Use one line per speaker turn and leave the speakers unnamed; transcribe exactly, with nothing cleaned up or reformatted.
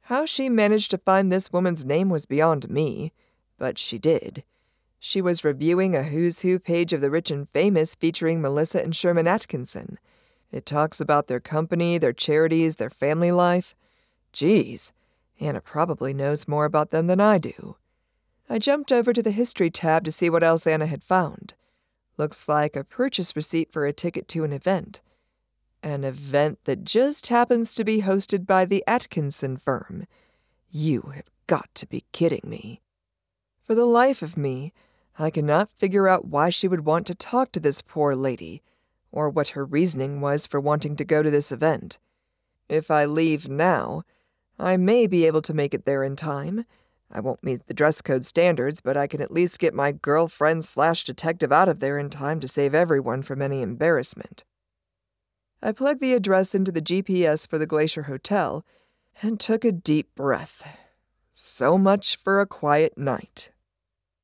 How she managed to find this woman's name was beyond me, but she did. She was reviewing a who's who page of the rich and famous featuring Melissa and Sherman Atkinson. It talks about their company, their charities, their family life. Geez, Anna probably knows more about them than I do. I jumped over to the history tab to see what else Anna had found. Looks like a purchase receipt for a ticket to an event. An event that just happens to be hosted by the Atkinson firm. You have got to be kidding me. For the life of me, I cannot figure out why she would want to talk to this poor lady, or what her reasoning was for wanting to go to this event. If I leave now, I may be able to make it there in time. I won't meet the dress code standards, but I can at least get my girlfriend slash detective out of there in time to save everyone from any embarrassment. I plugged the address into the G P S for the Glacier Hotel and took a deep breath. So much for a quiet night.